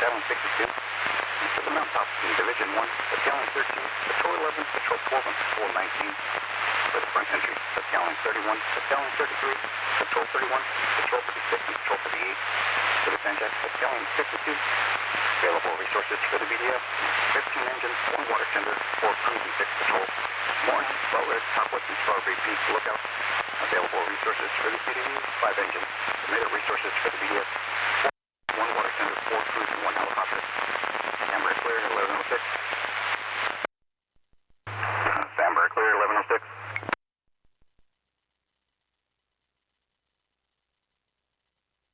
Battalion 62, east of the mountaintop in Division 1, Battalion 13, Patrol 11, Patrol 12, and Patrol 19. For the front entry, Battalion 31, Battalion 33, Patrol 31, Patrol 36, and Patrol 38. For the Sanjak, Battalion 52. Available resources for the BDF, 15 engines, 1 water tender, 4 crews, and 6 patrols. Morning, Butler, Southwest, and Strawberry Peak lookout. Available resources for the CDU, 5 engines. Submitted resources for the BDF, 1 water tender, 4 crews, and 1 helicopter. Camera clear, 1106.